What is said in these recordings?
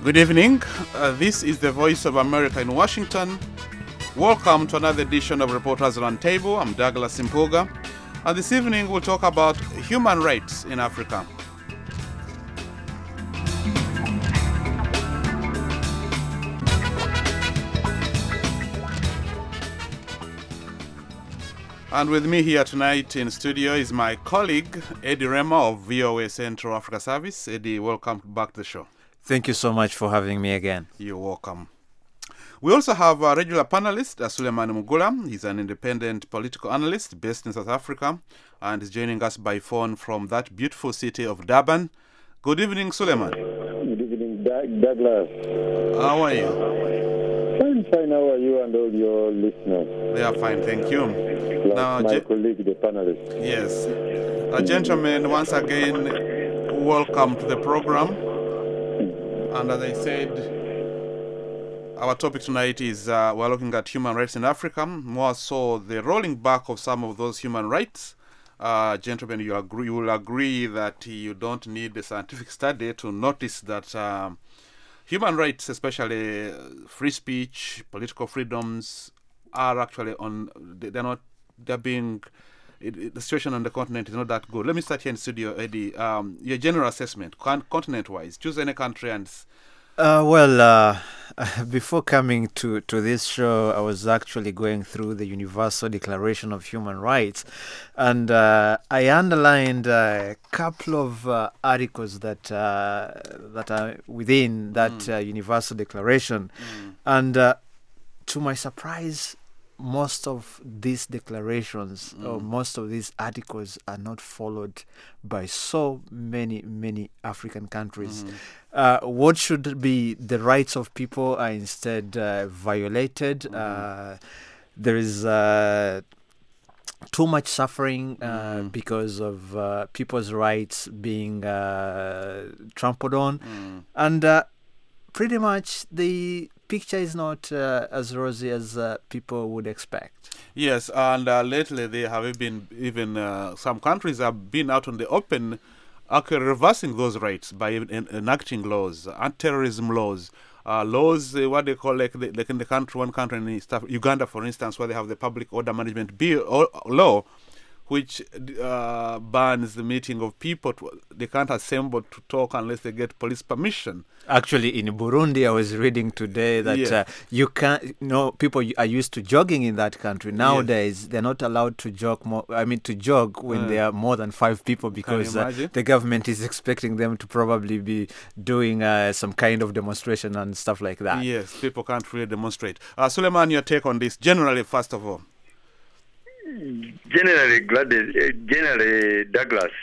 Good evening. This is the Voice of America in Washington. Welcome to another edition of Reporters Roundtable. I'm Douglas Impoga. And this evening we'll talk about human rights in Africa. And with me here tonight in studio is my colleague, Eddie Rema of VOA Central Africa Service. Eddie, welcome back to the show. Thank you so much for having me again. You're welcome. We also have a regular panelist, Suleiman Mugula. He's an independent political analyst based in South Africa and is joining us by phone from that beautiful city of Durban. Good evening, Suleiman. Good evening, Douglas. How are you? Fine. How are you and all your listeners? They are fine, thank you. Now, my colleague, the panelist. Yes. Gentlemen, once again, welcome to the program. And as I said, our topic tonight is we're looking at human rights in Africa, more so the rolling back of some of those human rights. Gentlemen, you will agree that you don't need a scientific study to notice that human rights, especially free speech, political freedoms, are actually the situation on the continent is not that good. Let me start here in the studio, Eddie. Your general assessment, continent-wise, choose any country and... Before coming to this show, I was actually going through the Universal Declaration of Human Rights, and I underlined a couple of articles that are within that Universal Declaration, and to my surprise, most of these declarations or most of these articles are not followed by so many African countries. What should be the rights of people are instead violated. There is too much suffering because of people's rights being trampled on, and pretty much the picture is not as rosy as people would expect. Yes, and lately there have been even some countries have been out on the open actually reversing those rights by enacting laws, anti-terrorism laws, what they call like in the country, one country in Uganda, for instance, where they have the Public Order Management law, which bans the meeting of people. They can't assemble to talk unless they get police permission. Actually, in Burundi, I was reading today that you can't. People are used to jogging in that country. Nowadays, they're not allowed to jog to jog when there are more than 5 people because the government is expecting them to probably be doing some kind of demonstration and stuff like that. Yes, people can't really demonstrate. Suleiman, your take on this, generally, first of all. Generally, Douglas,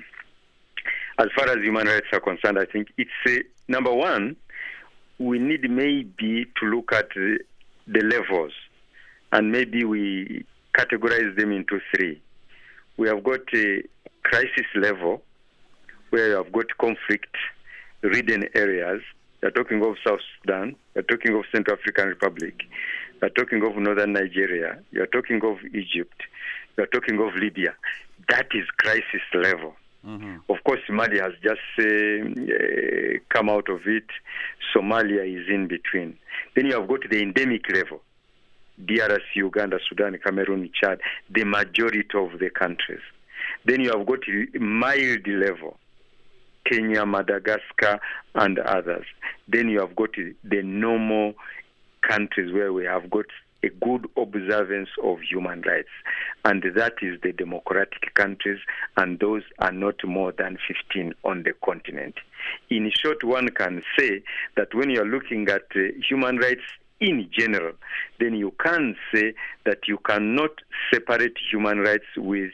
as far as human rights are concerned, I think it's number one, we need maybe to look at the levels, and maybe we categorize them into 3. We have got a crisis level, where you have got conflict-ridden areas. You're talking of South Sudan, you're talking of Central African Republic, you're talking of northern Nigeria, you're talking of Egypt, you're talking of Libya. That is crisis level. Of course, Mali has just come out of it. Somalia is in between. Then you have got the endemic level. DRC, Uganda, Sudan, Cameroon, Chad, the majority of the countries. Then you have got mild level. Kenya, Madagascar, and others. Then you have got the normal countries where we have got a good observance of human rights, and that is the democratic countries, and those are not more than 15 on the continent. In short, one can say that when you are looking at human rights in general, then you can say that you cannot separate human rights with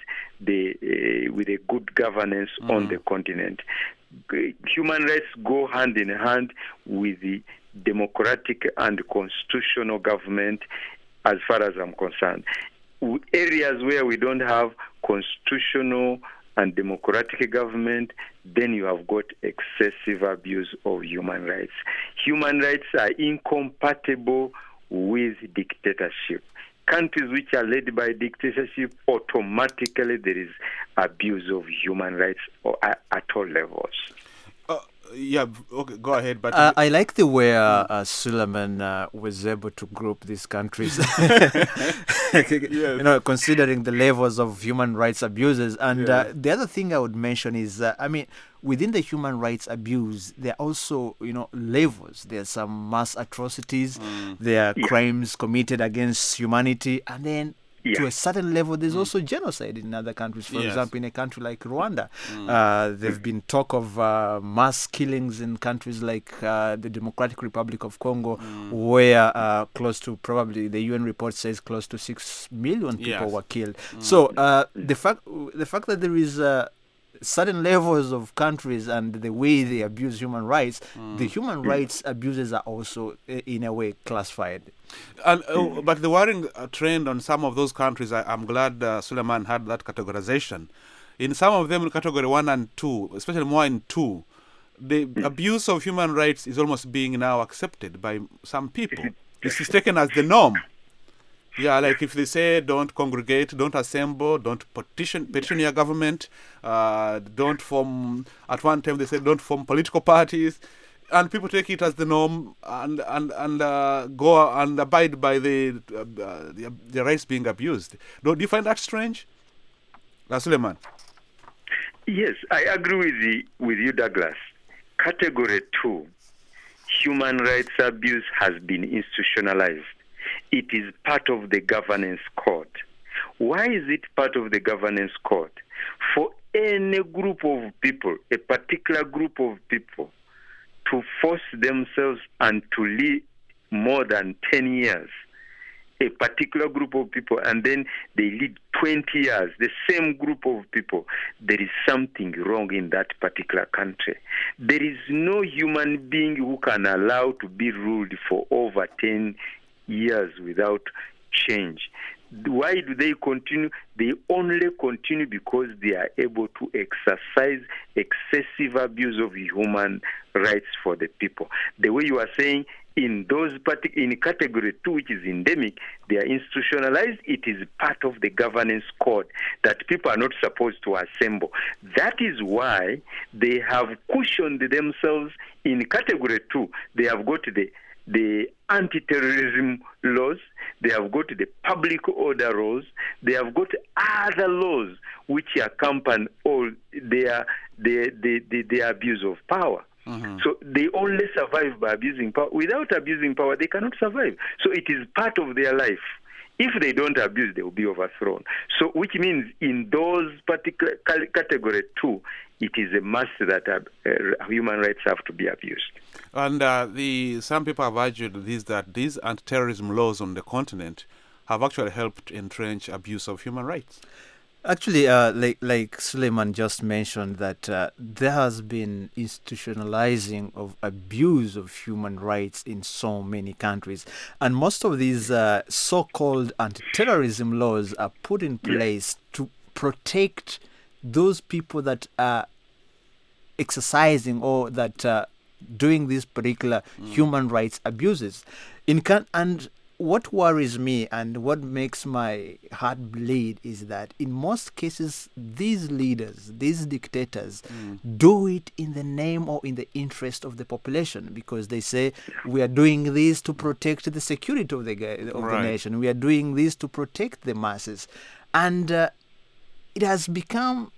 a good governance on the continent. Human rights go hand in hand with the democratic and constitutional government, as far as I'm concerned. Areas where we don't have constitutional and democratic government, then you have got excessive abuse of human rights. Human rights are incompatible with dictatorship. Countries which are led by dictatorship, automatically there is abuse of human rights at all levels. Okay, go ahead. But I like the way Suleiman was able to group these countries, considering the levels of human rights abuses. And the other thing I would mention is, within the human rights abuse, there are also, levels. There are some mass atrocities, there are crimes committed against humanity, and then to a certain level, there's also genocide in other countries. For example, in a country like Rwanda, there've been talk of mass killings in countries like the Democratic Republic of Congo, where close to, probably the UN report says, close to 6 million people were killed. So the fact that there is certain levels of countries and the way they abuse human rights, the human rights abuses are also in a way classified. And but the worrying trend on some of those countries, I'm glad Suleiman had that categorization. In some of them, in category 1 and 2, especially more in 2, the abuse of human rights is almost being now accepted by some people. This is taken as the norm. Yeah, like if they say don't congregate, don't assemble, don't petition your government, don't form, at one time they said don't form political parties, and people take it as the norm and go and abide by the rights being abused. Do you find that strange, Suleiman? Yes, I agree with you, Douglas. Category 2, human rights abuse has been institutionalized. It is part of the governance code. Why is it part of the governance code? For any group of people, a particular group of people, to force themselves and to live more than 10 years, a particular group of people, and then they live 20 years, the same group of people, there is something wrong in that particular country. There is no human being who can allow to be ruled for over 10 years without change. Why do they continue? They only continue because they are able to exercise excessive abuse of human rights for the people. The way you are saying, in category 2, which is endemic, they are institutionalized. It is part of the governance code that people are not supposed to assemble. That is why they have cushioned themselves in category 2. They have got the anti-terrorism laws, they have got the public order laws, they have got other laws which accompany all their abuse of power. So they only survive by abusing power. Without abusing power, they cannot survive. So it is part of their life. If they don't abuse, they will be overthrown. So which means in those particular category 2, it is a must that human rights have to be abused. And some people have argued that these anti-terrorism laws on the continent have actually helped entrench abuse of human rights. Actually, like Suleiman just mentioned, that there has been institutionalizing of abuse of human rights in so many countries. And most of these so-called anti-terrorism laws are put in place to protect those people that are exercising or that doing these particular human rights abuses. And what worries me and what makes my heart bleed is that in most cases, these leaders, these dictators, do it in the name or in the interest of the population, because they say, we are doing this to protect the security of the nation. We are doing this to protect the masses. And it has become,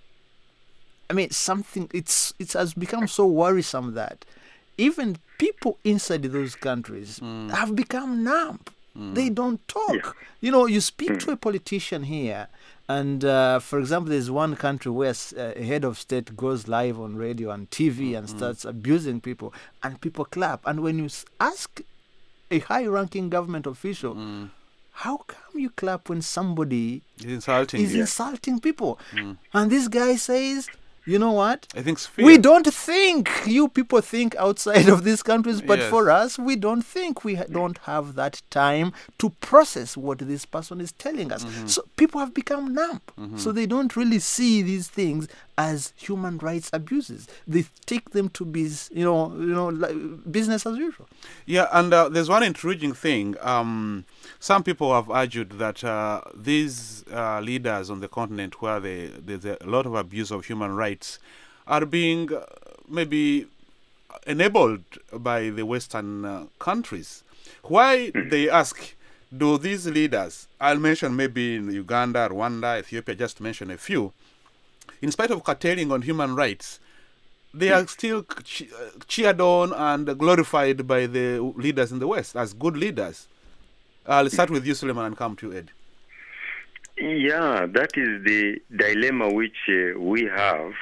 it has become so worrisome that even people inside those countries have become numb. They don't talk. You speak to a politician here, and for example, there's one country where a head of state goes live on radio and TV and starts abusing people, and people clap. And when you ask a high-ranking government official, how come you clap when somebody is insulting people? And this guy says, you know what? I think we don't think. You people think outside of these countries, but for us, we don't think. We don't have that time to process what this person is telling us. So people have become numb. So they don't really see these things as human rights abuses. They take them to be, like business as usual. Yeah, and there's one intriguing thing. Some people have argued that these leaders on the continent where there's a lot of abuse of human rights are being maybe enabled by the Western countries. Why, they ask, do these leaders, I'll mention maybe in Uganda, Rwanda, Ethiopia, just to mention a few, in spite of curtailing on human rights, they are still cheered on and glorified by the leaders in the West as good leaders. I'll start with you, Suleiman, and come to you, Ed. Yeah, that is the dilemma which we have,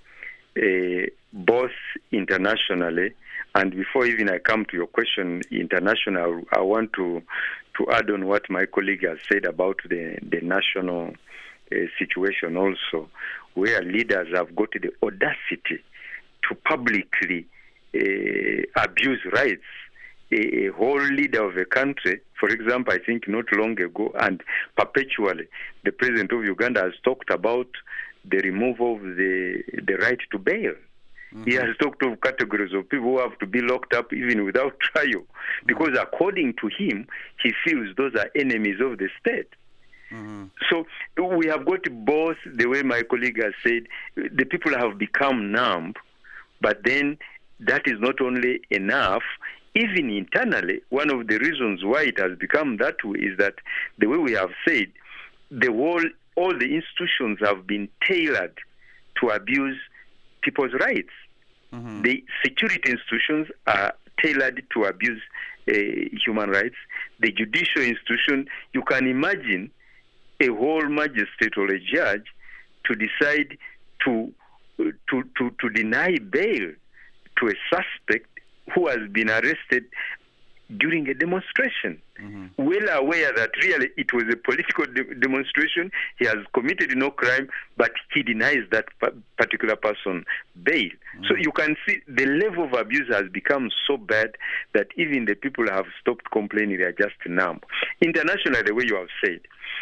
both internationally, and before even I come to your question international, I want to add on what my colleague has said about the national situation also, where leaders have got the audacity to publicly abuse rights. A whole leader of a country, for example, I think not long ago, and perpetually, the president of Uganda has talked about the removal of the right to bail. Mm-hmm. He has talked of categories of people who have to be locked up even without trial, because according to him, he feels those are enemies of the state. Mm-hmm. So we have got both, the way my colleague has said, the people have become numb, but then that is not only enough. Even internally, one of the reasons why it has become that way is that the way we have said, all the institutions have been tailored to abuse people's rights. Mm-hmm. The security institutions are tailored to abuse human rights. The judicial institution, you can imagine a whole magistrate or a judge to decide to deny bail to a suspect who has been arrested during a demonstration, well aware that really it was a political demonstration. He has committed no crime, but he denies that particular person bail. So you can see the level of abuse has become so bad that even the people have stopped complaining. They are just numb. Internationally, the way you have said,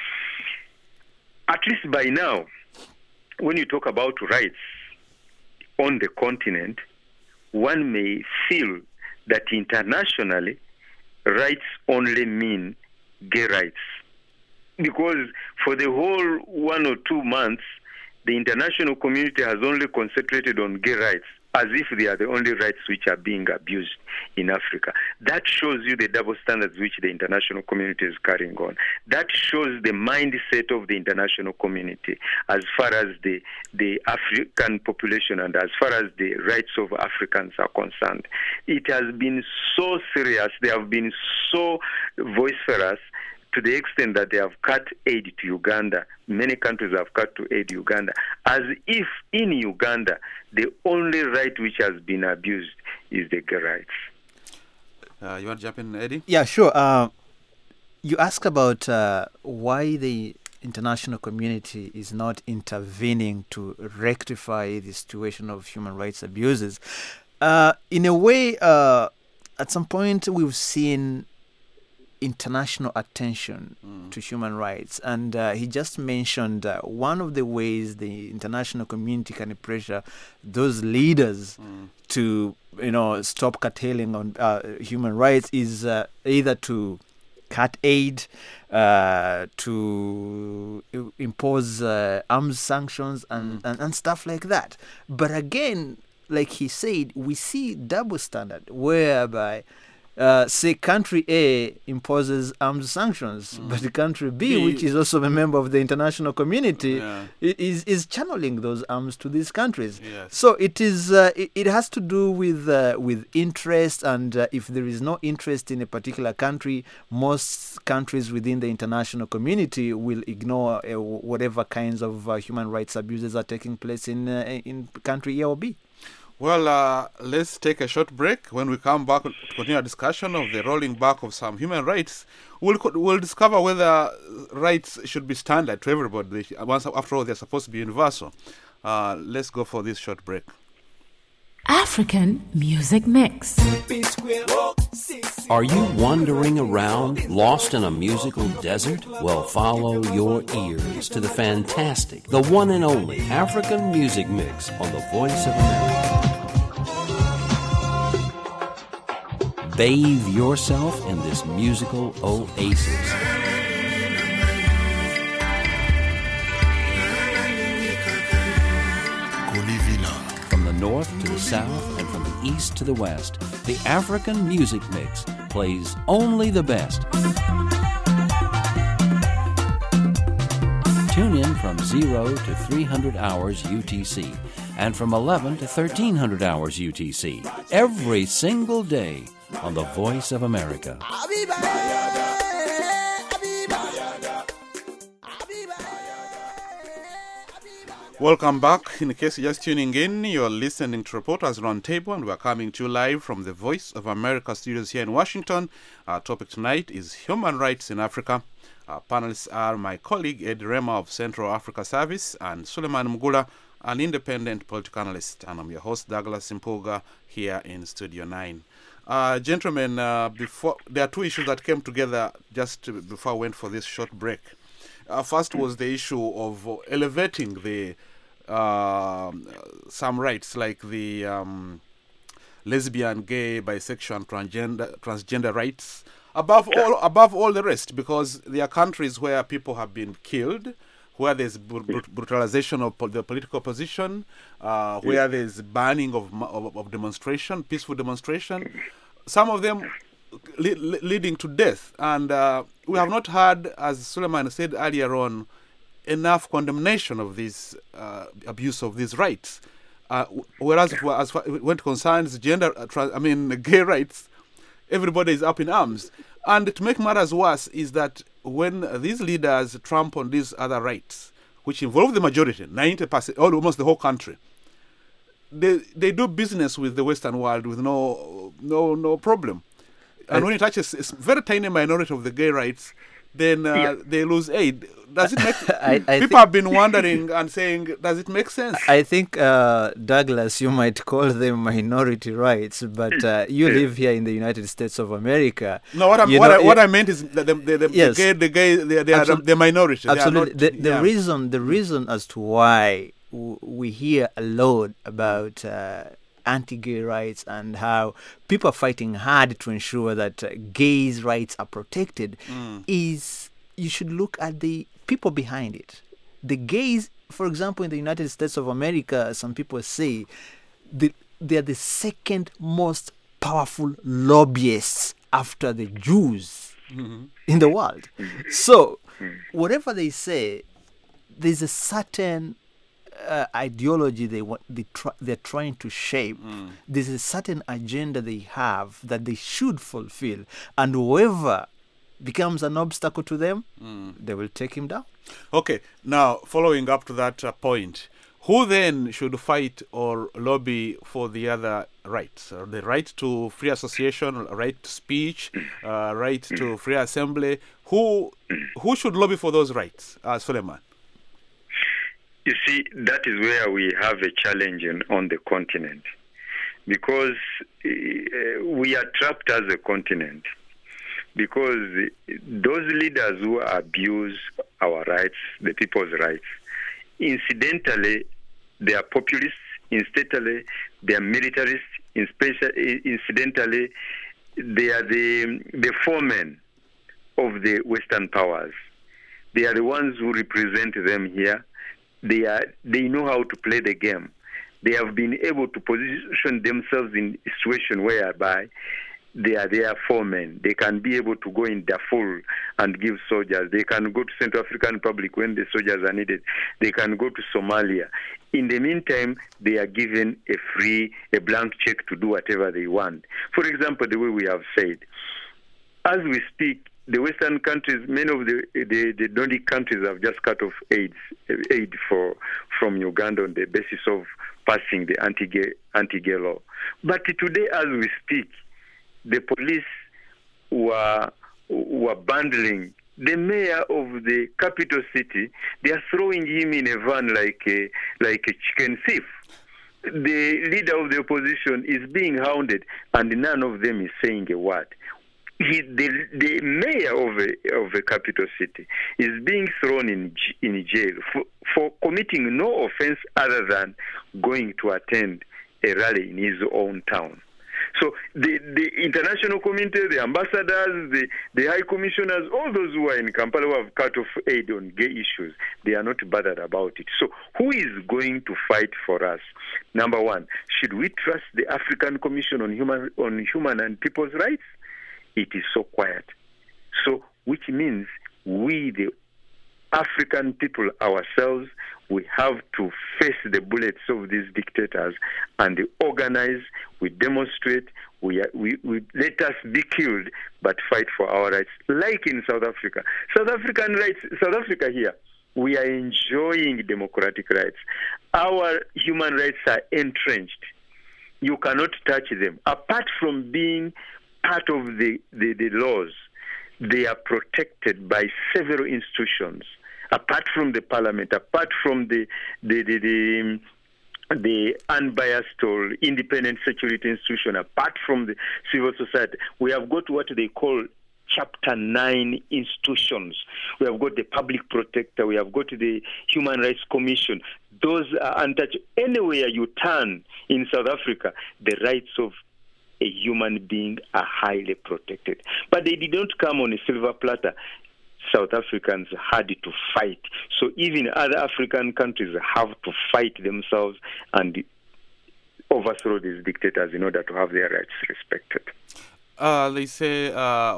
at least by now, when you talk about rights on the continent, one may feel that internationally, rights only mean gay rights. Because for the whole 1 or 2 months, the international community has only concentrated on gay rights, as if they are the only rights which are being abused in Africa. That shows you the double standards which the international community is carrying on. That shows the mindset of the international community as far as the African population and as far as the rights of Africans are concerned. It has been so serious, they have been so vociferous, to the extent that they have cut aid to Uganda. Many countries have cut to aid Uganda, as if in Uganda the only right which has been abused is the gay rights. You want to jump in, Eddie? Yeah, sure. You ask about why the international community is not intervening to rectify the situation of human rights abuses. In a way, at some point we've seen international attention to human rights, and he just mentioned one of the ways the international community can pressure those leaders to stop curtailing on human rights is either to cut aid, to impose arms sanctions and stuff like that. But again, like he said, we see double standard whereby say country A imposes arms sanctions, but the country B, which is also a member of the international community, is channeling those arms to these countries. Yes. So it is. It has to do with interest, and if there is no interest in a particular country, most countries within the international community will ignore whatever kinds of human rights abuses are taking place in country A or B. Well, let's take a short break. When we come back to continue our discussion of the rolling back of some human rights, we'll discover whether rights should be standard to everybody. Once, after all, they're supposed to be universal. Let's go for this short break. African Music Mix. Are you wandering around, lost in a musical desert? Well, follow your ears to the fantastic, the one and only African Music Mix on the Voice of America. Bathe yourself in this musical oasis. From the north to the south and from the east to the west, the African Music Mix plays only the best. Tune in from 0 to 300 hours UTC and from 11 to 1300 hours UTC every single day on the Voice of America. Welcome back. In case you're just tuning in, you're listening to Reporters Roundtable, and we're coming to you live from the Voice of America studios here in Washington. Our topic tonight is human rights in Africa. Our panelists are my colleague Ed Rema of Central Africa Service and Suleiman Mugula, an independent political analyst. And I'm your host, Douglas Impuga, here in Studio 9. Gentlemen, before there are two issues that came together just before I went for this short break. First was the issue of elevating the some rights like the lesbian, gay, bisexual, transgender rights above all the rest, because there are countries where people have been killed, where there's brutalization of the political opposition, where there's banning of demonstration, peaceful demonstration, some of them leading to death. And we have not had, as Suleiman said earlier on, enough condemnation of this abuse of these rights. Whereas when it concerns gay rights, everybody is up in arms. And to make matters worse is that when these leaders tramp on these other rights, which involve the majority, 90%, or almost the whole country, they do business with the Western world with no problem. And when it touches a very tiny minority of the gay rights, then they lose aid. Does it make people have been wondering and saying, does it make sense? I think, Douglas, you might call them minority rights, but you live here in the United States of America. No, what I meant is that the gay, they are the minority. Absolutely. The reason as to why we hear a lot about anti-gay rights and how people are fighting hard to ensure that gays' rights are protected is you should look at the people behind it. The gays, for example, in the United States of America, some people say they are the second most powerful lobbyists after the Jews in the world. So whatever they say, there's a certain ideology they're trying to shape. There's a certain agenda they have that they should fulfill, and whoever becomes an obstacle to them, they will take him down. Okay, now following up to that point, who then should fight or lobby for the other rights? The right to free association, right to speech, right to free assembly. Who should lobby for those rights, Suleiman? You see, that is where we have a challenge on the continent, because we are trapped as a continent, because those leaders who abuse our rights, the people's rights, incidentally, they are populists, incidentally, they are militarists, incidentally, they are the foremen of the Western powers. They are the ones who represent them here. They know how to play the game. They have been able to position themselves in a situation whereby they are their foremen. They can be able to go in Darfur and give soldiers. They can go to Central African Republic when the soldiers are needed. They can go to Somalia. In the meantime, they are given a blank check to do whatever they want. For example, the way we have said, as we speak, the Western countries, many of the Nordic countries have just cut off aid from Uganda on the basis of passing the anti-gay law. But today, as we speak, the police were bundling the mayor of the capital city. They are throwing him in a van like a chicken thief. The leader of the opposition is being hounded, and none of them is saying a word. The mayor of a capital city is being thrown in jail for committing no offense other than going to attend a rally in his own town. So the international community, the ambassadors, the high commissioners, all those who are in Kampala who have cut off aid on gay issues, they are not bothered about it. So who is going to fight for us? Number one, should we trust the African Commission on Human and People's Rights? It is so quiet. So which means we, the African people ourselves, we have to face the bullets of these dictators and organize, we demonstrate, we let us be killed, but fight for our rights. Like in South Africa. South Africa here, we are enjoying democratic rights. Our human rights are entrenched. You cannot touch them. Apart from being part of the laws, they are protected by several institutions. Apart from the parliament, apart from the unbiased or independent security institution, apart from the civil society, we have got what they call Chapter 9 institutions. We have got the public protector, we have got the Human Rights Commission. Those are untouched. Anywhere you turn in South Africa, the rights of a human being are highly protected. But they did not come on a silver platter. South Africans had to fight. So even other African countries have to fight themselves and overthrow these dictators in order to have their rights respected. They say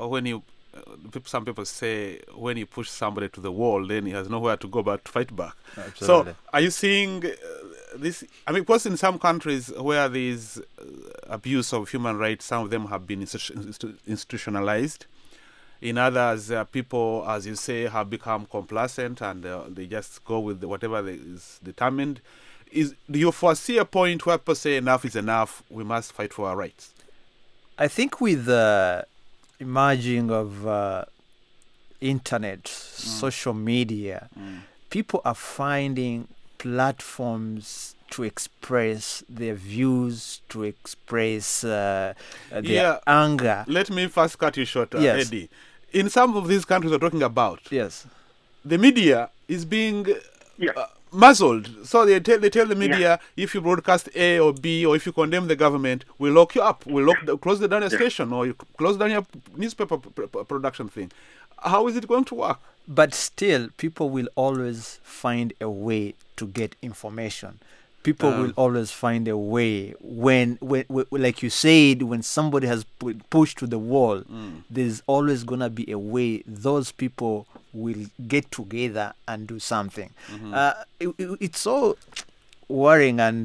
some people say when you push somebody to the wall, then he has nowhere to go but to fight back. Absolutely. So are you seeing this? I mean, because in some countries where there is abuse of human rights, some of them have been institutionalized. In others, people, as you say, have become complacent and they just go with whatever is determined. Do you foresee a point where people say enough is enough, we must fight for our rights? I think with the emerging of internet, social media, people are finding platforms to express their views, to express their anger. Let me first cut you short, Yes. Eddie. In some of these countries we're talking about, Yes. the media is being muzzled. So they tell the media, if you broadcast A or B, or if you condemn the government, we'll lock you up. We'll close down your station, or you close down your newspaper production thing. How is it going to work? But still, people will always find a way to get information. People will always find a way when, like you said, when somebody has pushed to the wall, there's always going to be a way those people will get together and do something. It's so worrying, and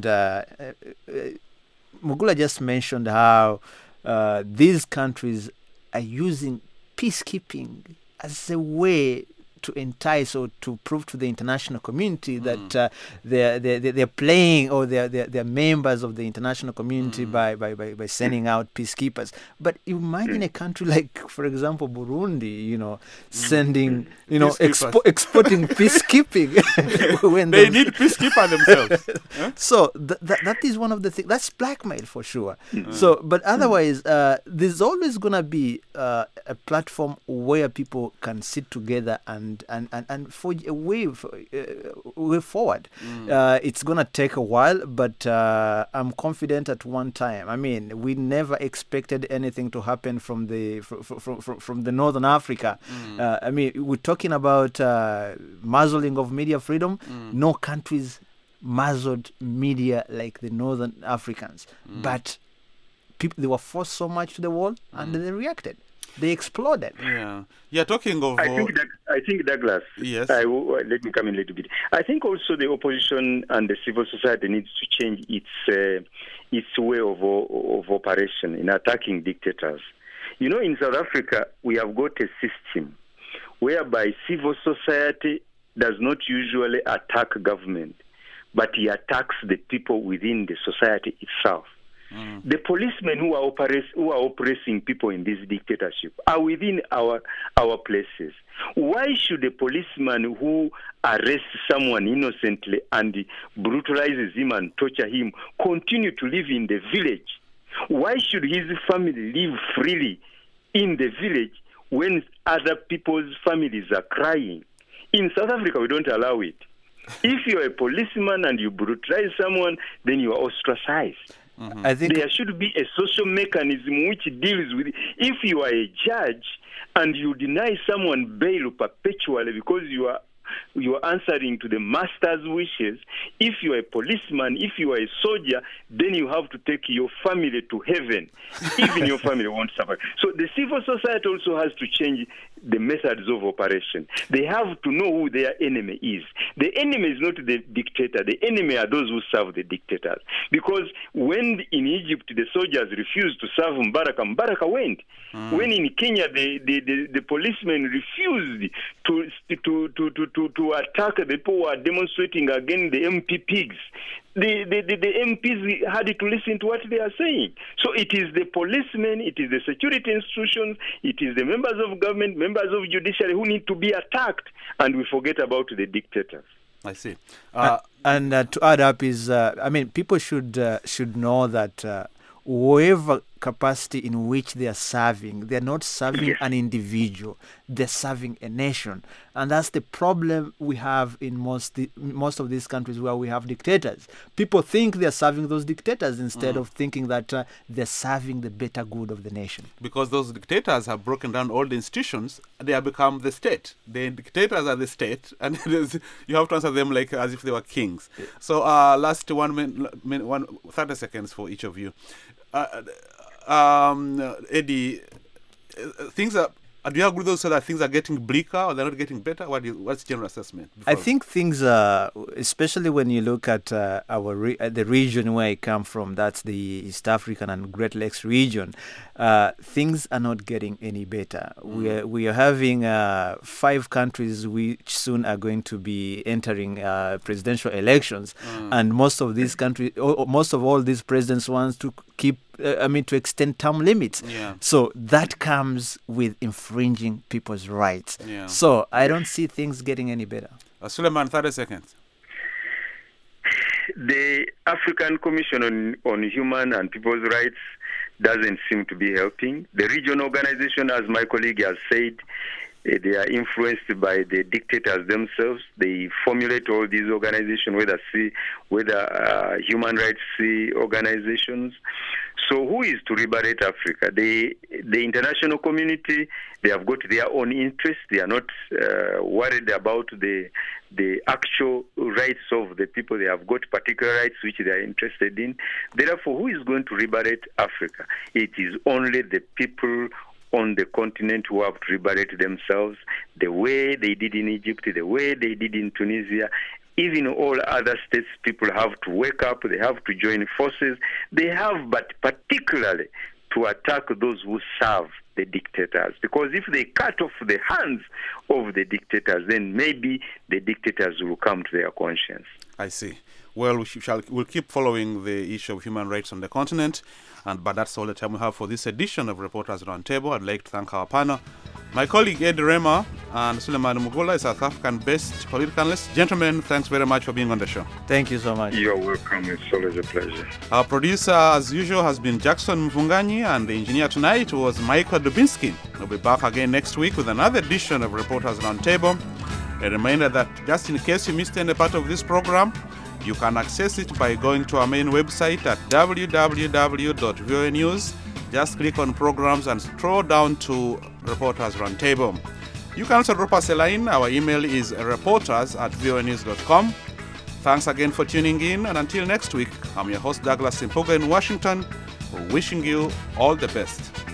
Mugula just mentioned how these countries are using peacekeeping as a way to entice or to prove to the international community that they're playing, or they're members of the international community by sending out peacekeepers. But imagine a country like, for example, Burundi, sending, exporting peacekeeping when they need peacekeeper themselves. So that is one of the things. That's blackmail for sure. So, but otherwise, there's always gonna be a platform where people can sit together and forge a way forward. It's gonna take a while, but I'm confident at one time. I mean, we never expected anything to happen from the Northern Africa. I mean, we're talking about muzzling of media freedom. No countries muzzled media like the Northern Africans, but people, they were forced so much to the wall, and they reacted. They exploded. Yeah, talking of... I think Douglas, yes. let me come in a little bit. I think also the opposition and the civil society needs to change its way of operation in attacking dictators. In South Africa, we have got a system whereby civil society does not usually attack government, but he attacks the people within the society itself. The policemen who are oppressing people in this dictatorship are within our places. Why should a policeman who arrests someone innocently and brutalizes him and torture him continue to live in the village? Why should his family live freely in the village when other people's families are crying? In South Africa, we don't allow it. If you're a policeman and you brutalize someone, then you are ostracized. I think There should be a social mechanism which deals with it. If you are a judge and you deny someone bail perpetually because you are answering to the master's wishes, if you are a policeman, if you are a soldier, then you have to take your family to heaven. Even your family won't suffer. So the civil society also has to change the methods of operation. They have to know who their enemy is. The enemy is not the dictator. The enemy are those who serve the dictators. Because when in Egypt the soldiers refused to serve Mubarak, Mubarak went. When in Kenya the policemen refused to attack the people who are demonstrating against the MP pigs, the MPs had to listen to what they are saying. So it is the policemen, it is the security institutions, it is the members of government, members of judiciary who need to be attacked, and we forget about the dictators. I see. And to add up is, people should know that whatever capacity in which they are serving, they're not serving an individual, they're serving a nation. And that's the problem we have in most of these countries where we have dictators. People think they're serving those dictators instead of thinking that they're serving the better good of the nation. Because those dictators have broken down all the institutions, they have become the state. The dictators are the state, and you have to answer them like as if they were kings. So last 30 seconds for each of you. Eddie, things are. Do you agree with those that things are getting bleaker or they're not getting better? What's the general assessment? I think things are, especially when you look at the region where I come from, that's the East African and Great Lakes region, things are not getting any better. We are having 5 countries which soon are going to be entering presidential elections, and most of these countries, most of all these presidents want to keep to extend term limits. Yeah. So that comes with infringing people's rights. Yeah. So I don't see things getting any better. Suleiman, 30 seconds. The African Commission on Human and People's Rights doesn't seem to be helping. The regional organization, as my colleague has said, they are influenced by the dictators themselves. They formulate all these organizations, whether human rights organizations. So who is to liberate Africa? The international community, they have got their own interests. They are not worried about the actual rights of the people. They have got particular rights which they are interested in. Therefore, who is going to liberate Africa? It is only the people on the continent who have to liberate themselves, the way they did in Egypt, the way they did in Tunisia. Even all other states, people have to wake up, they have to join forces. They have, but particularly to attack those who serve the dictators. Because if they cut off the hands of the dictators, then maybe the dictators will come to their conscience. I see. Well, we'll keep following the issue of human rights on the continent, but that's all the time we have for this edition of Reporters Roundtable. I'd like to thank our panel, my colleague Ed Rema and Suleiman Mugola, a South African-based political analyst. Gentlemen, thanks very much for being on the show. Thank you so much. You're welcome. It's always a pleasure. Our producer, as usual, has been Jackson Mvunganyi, and the engineer tonight was Michael Dubinsky. We'll be back again next week with another edition of Reporters Roundtable. A reminder that just in case you missed any part of this program, you can access it by going to our main website at www.voanews. Just click on programs and scroll down to Reporters Roundtable. You can also drop us a line. Our email is reporters@voanews.com. Thanks again for tuning in, and until next week, I'm your host Douglas Simpoga in Washington, wishing you all the best.